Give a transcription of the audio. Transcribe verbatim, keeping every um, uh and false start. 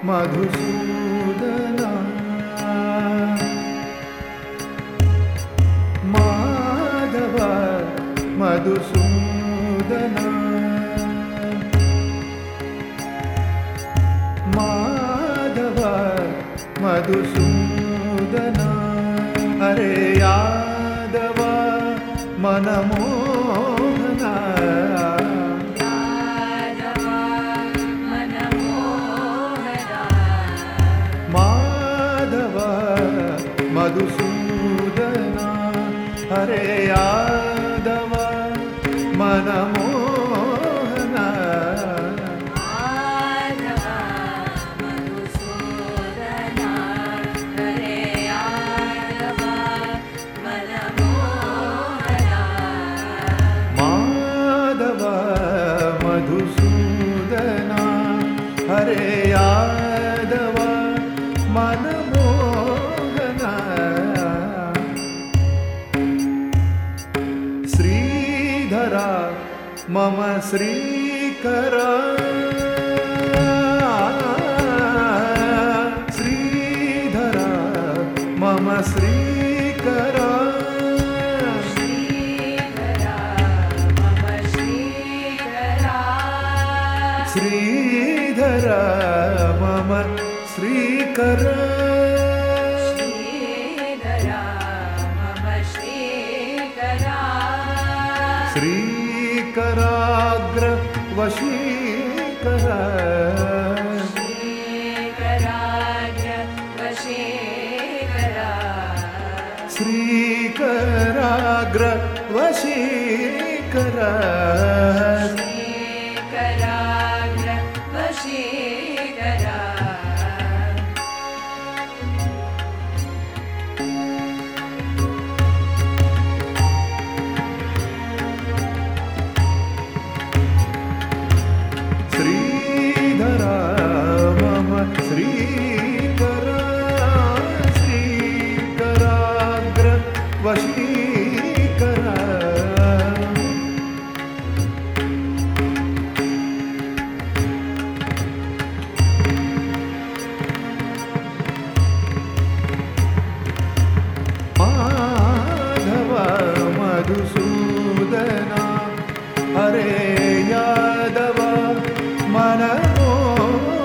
मधुसूदना माधव मधुसूदना माधव मधुसूदना हरे यादव मनमोहना यादव मनमोहना माधव मधुसूदना हरे यादव मनमोहना माधव मधुसूदना हरे यादव मनमोहना माधव मधुसूदना हरे यादव मनमोहना श्रीधरा मम श्रीकरा श्रीधरा मम श्रीकरा श्रीधरा मम श्रीधरा श्रीधरा मम श्रीकरा श्रीधरा मम श्रीकरा श्रीकराग्र वशीकरा श्रीकराग्र वशीकरा श्रीकराग्र वशीकरा श्रीकराग्र वशीकरा